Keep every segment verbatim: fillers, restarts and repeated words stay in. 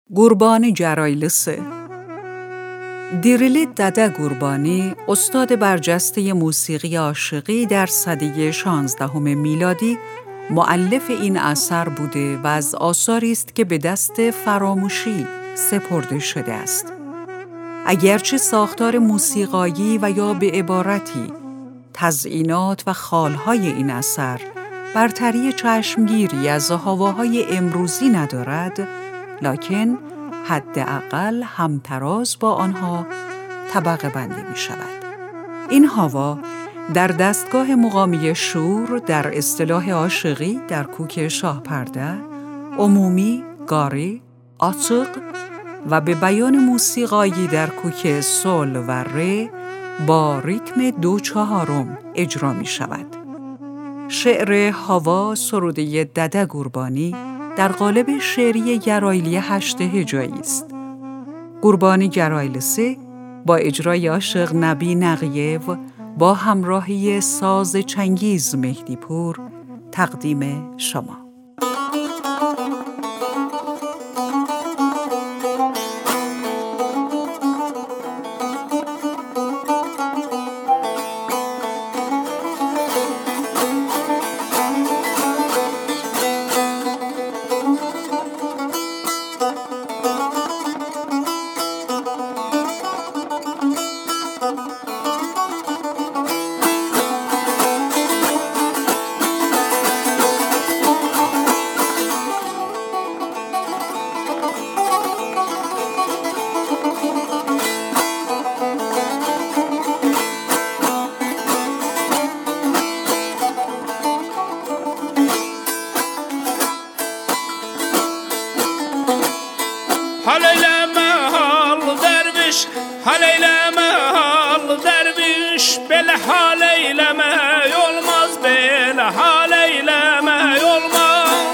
Qurbani Geraylısı دیریلی دده قربانی استاد برجسته موسیقی عاشقی در سده شانزدهم میلادی مؤلف این اثر بوده و از آثاری است که به دست فراموشی سپرده شده است. اگرچه ساختار موسیقایی و یا به عبارتی تزئینات و خالهای این اثر برتری چشمگیری از هواهای امروزی ندارد، لکن حداقل همتراز با آنها طبقه بندی می شود. این هوا در دستگاه مقامی شور در اصطلاح عاشقی در کوک شاهپرده، عمومی، گاری، آتق و به بیان موسیقایی در کوک سول و ره با ریتم دو چهارم اجرا می شود. شعر هوا سروده دده قربانی در قالب شعری گرایلی هشت هجایی است. قربانی گرایلسی با اجرای عاشق نبی نقیه و با همراهی ساز چنگیز مهدیپور تقدیم شما. Hal eyleme hal derviş, hal eyleme hal derviş, bele hal eyleme olmaz, bele hal eyleme olmaz.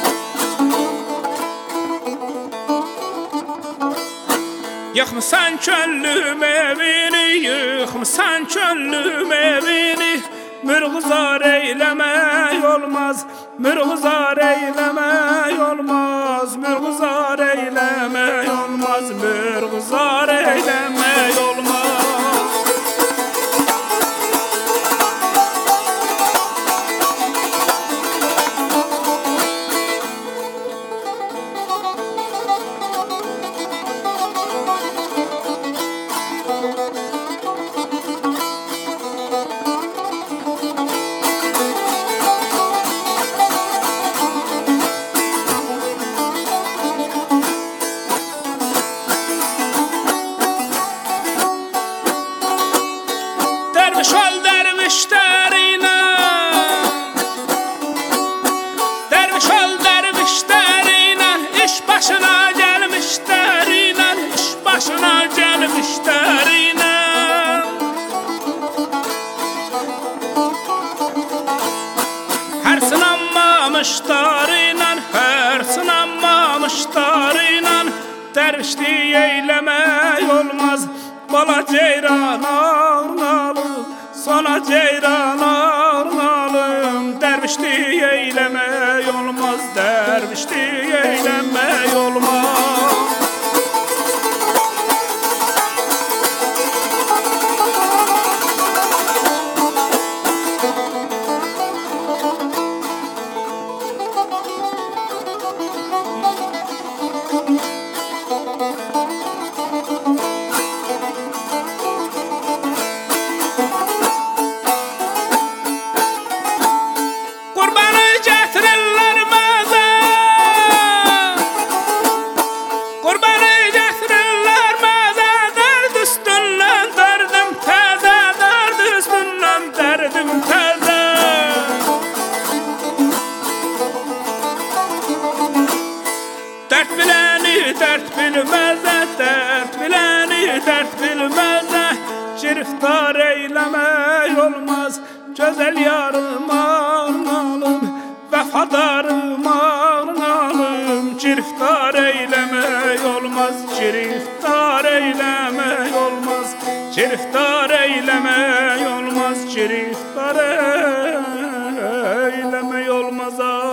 Yıkmışsan çöllüm evini, yıkmışsan çöllüm evini, mürgüzar eyleme olmaz, mürgüzar eyleme olmaz, mürgüzar eyleme olmaz, mürgüzar eyleme olmaz. Derviş ol dervişlerine, derviş ol dervişlerine, iş başına gelmişlerine, iş başına gelmişlerine. Her sınanmamışlarına, her sınanmamışlarına, dervişliği eyleme olmaz, bala ceyran ağrınalım, sana ceyran ağrınalım. Dervişliği eyleme olmaz, dervişliği eyleme olmaz. Dert bileni dert bilmez, dert bileni dert bilmez. Çiriftar eyleme olmaz, güzel yarım ağrınalım, vefadarım ağrınalım. Çiriftar eyleme olmaz, çiriftar eyleme olmaz, çiriftar eyleme olmaz, çiriftar eyleme olmaz.